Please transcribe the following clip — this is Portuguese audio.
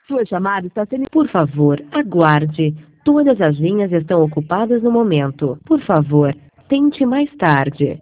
Sua chamada está sendo... Por favor, aguarde. Todas as linhas estão ocupadas no momento. Por favor, tente mais tarde.